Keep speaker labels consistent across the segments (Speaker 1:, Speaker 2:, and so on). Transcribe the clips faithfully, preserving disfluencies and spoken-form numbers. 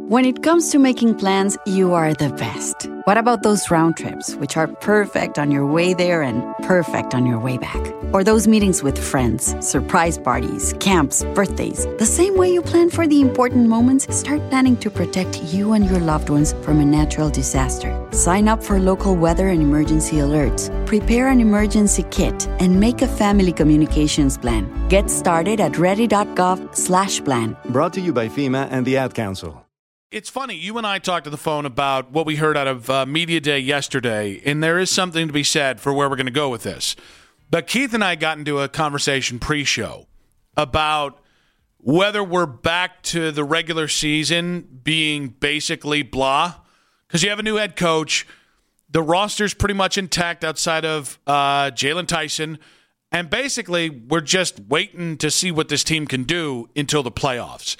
Speaker 1: When it comes to making plans, you are the best. What about those round trips, which are perfect on your way there and perfect on your way back? Or those meetings with friends, surprise parties, camps, birthdays. The same way you plan for the important moments, start planning to protect you and your loved ones from a natural disaster. Sign up for local weather and emergency alerts. Prepare an emergency kit and make a family communications plan. Get started at ready.gov slash plan.
Speaker 2: Brought to you by FEMA and the Ad Council.
Speaker 3: It's funny, you and I talked on the phone about what we heard out of uh, Media Day yesterday, and there is something to be said for where we're going to go with this. But Keith and I got into a conversation pre-show about whether we're back to the regular season being basically blah, because you have a new head coach. The roster's pretty much intact outside of uh, Jalen Tyson, and basically we're just waiting to see what this team can do until the playoffs.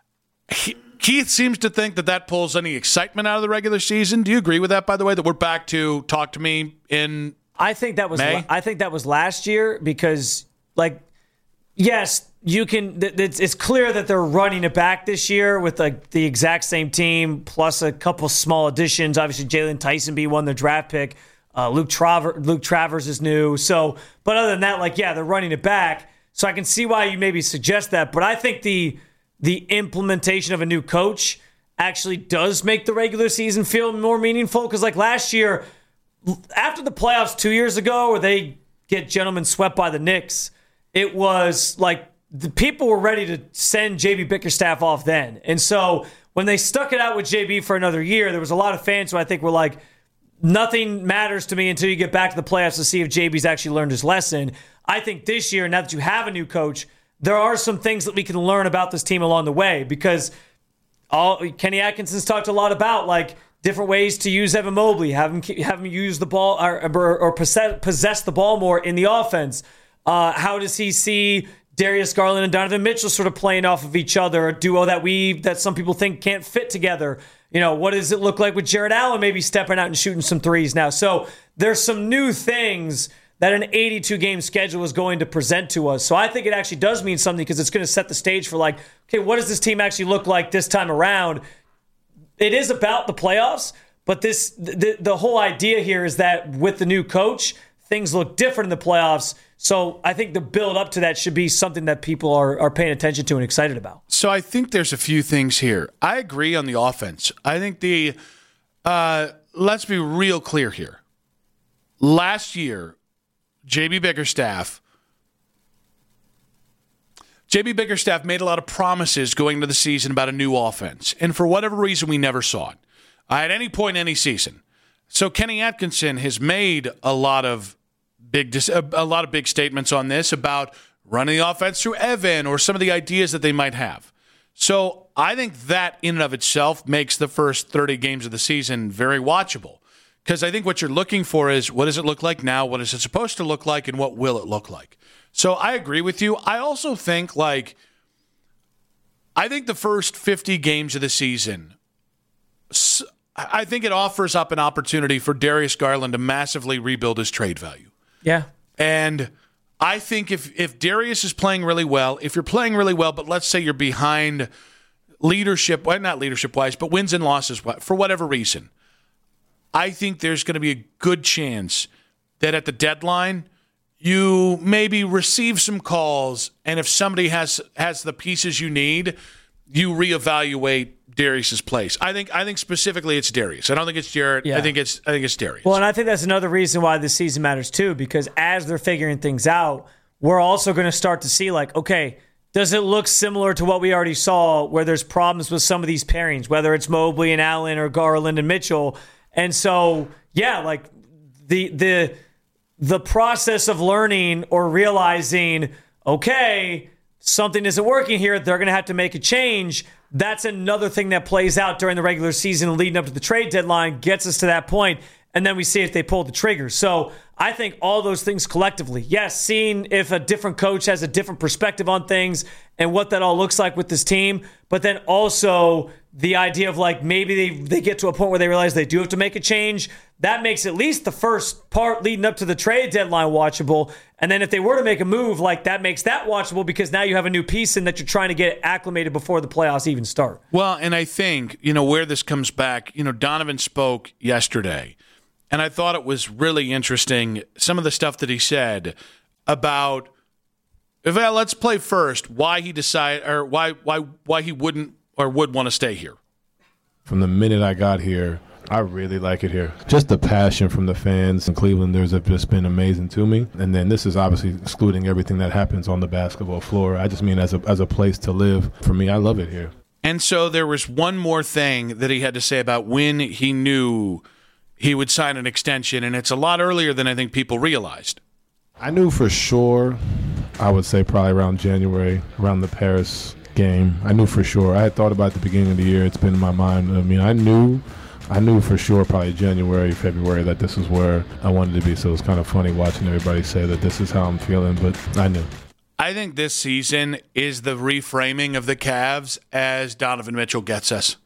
Speaker 3: He, Keith seems to think that that pulls any excitement out of the regular season. Do you agree with that, by the way, that we're back to talk to me in
Speaker 4: I think that was
Speaker 3: May?
Speaker 4: I think that was last year because, like, yes, you can. It's, it's clear that they're running it back this year with like the exact same team plus a couple small additions. Obviously, Jalen Tyson being one, their draft pick. Uh, Luke Traver- Luke Travers is new. So, but other than that, like, yeah, they're running it back. So I can see why you maybe suggest that. But I think the the implementation of a new coach actually does make the regular season feel more meaningful. Because like last year, after the playoffs two years ago, where they get gentlemen swept by the Knicks, it was like the people were ready to send J B Bickerstaff off then. And so when they stuck it out with J B for another year, there was a lot of fans who I think were like, nothing matters to me until you get back to the playoffs to see if J B's actually learned his lesson. I think this year, now that you have a new coach, there are some things that we can learn about this team along the way because all Kenny Atkinson's talked a lot about, like, different ways to use Evan Mobley, have him, have him use the ball or, or, or possess, possess the ball more in the offense. Uh, how does he see Darius Garland and Donovan Mitchell sort of playing off of each other, a duo that we that some people think can't fit together? You know, what does it look like with Jarrett Allen maybe stepping out and shooting some threes now? So there's some new things that an eighty-two game schedule is going to present to us. So I think it actually does mean something because it's going to set the stage for like, okay, what does this team actually look like this time around? It is about the playoffs, but this the, the whole idea here is that with the new coach, things look different in the playoffs. So I think the build up to that should be something that people are, are paying attention to and excited about.
Speaker 3: So I think there's a few things here. I agree on the offense. I think the uh, let's be real clear here. Last year, J B Bickerstaff J B Bickerstaff made a lot of promises going into the season about a new offense. And for whatever reason, we never saw it uh, at any point in any season. So Kenny Atkinson has made a lot of big dis- a lot of big statements on this about running the offense through Evan or some of the ideas that they might have. So I think that in and of itself makes the first thirty games of the season very watchable. Because I think what you're looking for is what does it look like now, what is it supposed to look like, and what will it look like? So I agree with you. I also think, like, I think the first fifty games of the season, I think it offers up an opportunity for Darius Garland to massively rebuild his trade value.
Speaker 4: Yeah.
Speaker 3: And I think if, if Darius is playing really well, if you're playing really well, but let's say you're behind leadership, well, not leadership-wise, but wins and losses for whatever reason, I think there's going to be a good chance that at the deadline, you maybe receive some calls, and if somebody has has the pieces you need, you reevaluate Darius's place. I think I think specifically it's Darius. I don't think it's Jarrett.
Speaker 4: Yeah.
Speaker 3: I think it's I think it's Darius.
Speaker 4: Well, and I think that's another reason why this season matters too, because as they're figuring things out, we're also going to start to see like, okay, does it look similar to what we already saw where there's problems with some of these pairings, whether it's Mobley and Allen or Garland and Mitchell? And so, yeah, like the the the process of learning or realizing, okay, something isn't working here, they're going to have to make a change. That's another thing that plays out during the regular season leading up to the trade deadline, gets us to that point, and then we see if they pull the trigger. So I think all those things collectively, yes, seeing if a different coach has a different perspective on things and what that all looks like with this team, but then also the idea of like maybe they, they get to a point where they realize they do have to make a change. That makes at least the first part leading up to the trade deadline watchable. And then if they were to make a move, like that makes that watchable because now you have a new piece in that you're trying to get acclimated before the playoffs even start.
Speaker 3: Well, and I think, you know, where this comes back, you know, Donovan spoke yesterday, and I thought it was really interesting, some of the stuff that he said about, well, let's play first, why he decided, or why why why he wouldn't or would want to stay here.
Speaker 5: From the minute I got here, I really like it here. Just the passion from the fans in Clevelanders have just been amazing to me. And then this is obviously excluding everything that happens on the basketball floor. I just mean as a as a place to live. For me, I love it here.
Speaker 3: And so there was one more thing that he had to say about when he knew he would sign an extension, and it's a lot earlier than I think people realized.
Speaker 5: I knew for sure, I would say probably around January, around the Paris game. I knew for sure. I had thought about it at the beginning of the year. It's been in my mind. I mean, I knew I knew for sure probably January, February that this is where I wanted to be. So it was kind of funny watching everybody say that this is how I'm feeling, but I knew.
Speaker 3: I think this season is the reframing of the Cavs as Donovan Mitchell gets us.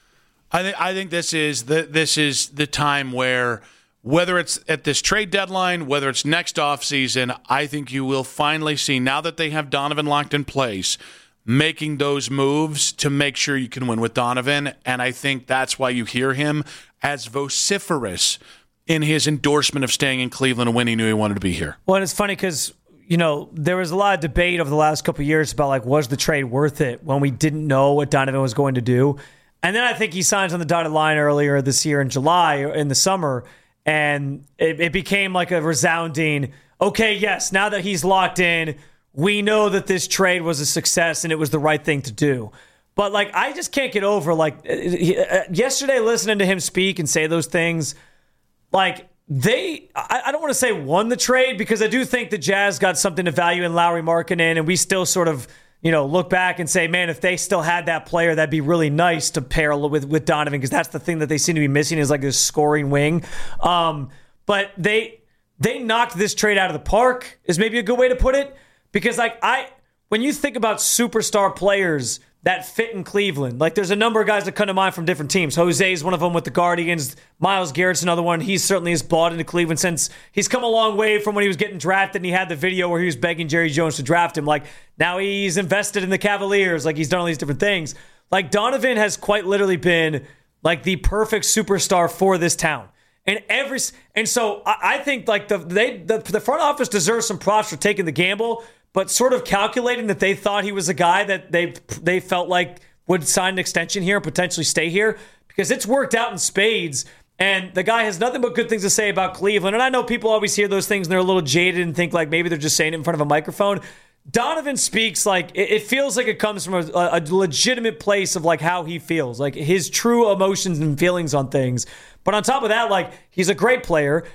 Speaker 3: I think I think this is the this is the time where, whether it's at this trade deadline, whether it's next offseason, I think you will finally see, now that they have Donovan locked in place, making those moves to make sure you can win with Donovan. And I think that's why you hear him as vociferous in his endorsement of staying in Cleveland and when he knew he wanted to be here.
Speaker 4: Well, and it's funny because, you know, there was a lot of debate over the last couple of years about, like, was the trade worth it when we didn't know what Donovan was going to do? And then I think he signs on the dotted line earlier this year in July, in the summer, and it, it became like a resounding, okay, yes, now that he's locked in, we know that this trade was a success and it was the right thing to do. But, like, I just can't get over, like, yesterday listening to him speak and say those things, like, they, I, I don't want to say won the trade, because I do think the Jazz got something to value in Lauri Markkanen, and we still sort of, you know, look back and say, man, if they still had that player, that'd be really nice to pair with, with Donovan, because that's the thing that they seem to be missing, is like this scoring wing. Um, but they they knocked this trade out of the park, is maybe a good way to put it. Because, like, I, when you think about superstar players that fit in Cleveland, like, there's a number of guys that come to mind from different teams. Jose's one of them with the Guardians. Myles Garrett's another one. He certainly has bought into Cleveland since he's come a long way from when he was getting drafted, and he had the video where he was begging Jerry Jones to draft him. Like, now he's invested in the Cavaliers. Like, he's done all these different things. Like, Donovan has quite literally been, like, the perfect superstar for this town. And every and so I, I think, like, the they the, the front office deserves some props for taking the gamble, but sort of calculating that they thought he was a guy that they they felt like would sign an extension here and potentially stay here, because it's worked out in spades. And the guy has nothing but good things to say about Cleveland. And I know people always hear those things and they're a little jaded and think like maybe they're just saying it in front of a microphone. Donovan speaks like it, it feels like it comes from a, a legitimate place of like how he feels, like his true emotions and feelings on things. But on top of that, like, he's a great player.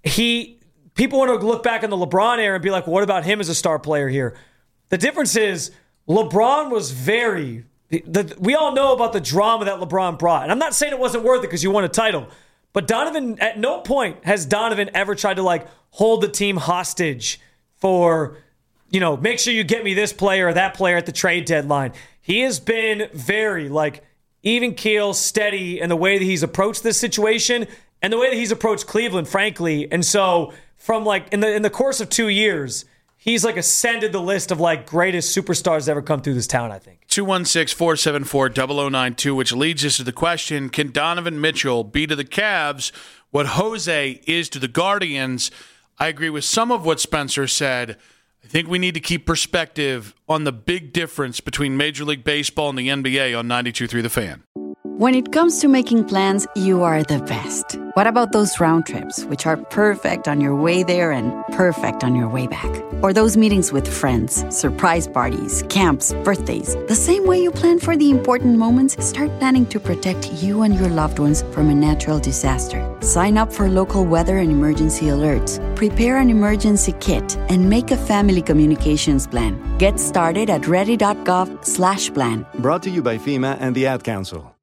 Speaker 4: He people want to look back on the LeBron era and be like, well, what about him as a star player here? The difference is LeBron was very the, we all know about the drama that LeBron brought. And I'm not saying it wasn't worth it because you won a title. But Donovan, at no point has Donovan ever tried to like hold the team hostage for, you know, make sure you get me this player or that player at the trade deadline. He has been very like even keel, steady in the way that he's approached this situation and the way that he's approached Cleveland, frankly. And so from like in the in the course of two years, he's like ascended the list of like greatest superstars to ever come through this town, I think.
Speaker 3: two one six, four seven four, zero zero nine two, which leads us to the question, can Donovan Mitchell be to the Cavs what Jose is to the Guardians? I agree with some of what Spencer said. I think we need to keep perspective on the big difference between Major League Baseball and the N B A on ninety-two point three The Fan.
Speaker 1: When it comes to making plans, you are the best. What about those round trips, which are perfect on your way there and perfect on your way back? Or those meetings with friends, surprise parties, camps, birthdays. The same way you plan for the important moments, start planning to protect you and your loved ones from a natural disaster. Sign up for local weather and emergency alerts. Prepare an emergency kit and make a family communications plan. Get started at ready.gov slash plan.
Speaker 2: Brought to you by FEMA and the Ad Council.